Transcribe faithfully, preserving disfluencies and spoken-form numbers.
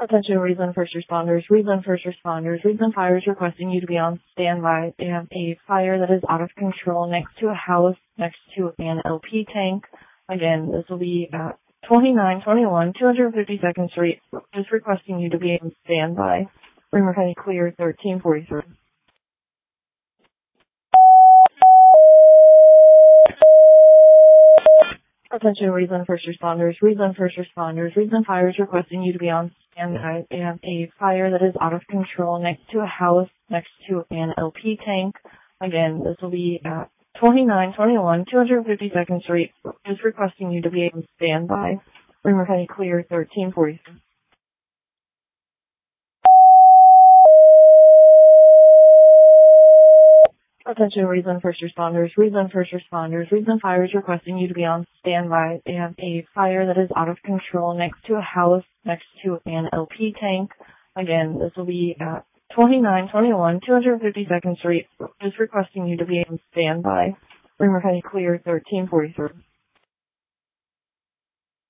Attention Reedland First Responders, Reedland First Responders, Reedland Fire is requesting you to be on standby. They have a fire that is out of control next to a house, next to an L P tank. Again, this will be at twenty-nine twenty-one, two hundred fifty-second Street. Just requesting you to be on standby. Rimmer County Clear, thirteen forty-three. Attention Reedland First Responders, Reedland First Responders, Reedland Fire is requesting you to be on standby. They have a fire that is out of control next to a house, next to an L P tank. Again, this will be at twenty-nine twenty-one, two hundred fifty-second Street. Just requesting you to be on standby. Rimmer County Clear, thirteen forty-three. Attention Reedland First Responders, Reedland First Responders, Reedland Fire is requesting you to be on standby. They have a fire that is out of control next to a house, next to an L P tank. Again, this will be at twenty-nine twenty-one, two hundred fifty-second Street. Just requesting you to be on standby. Rimmer County Clear, thirteen forty-three.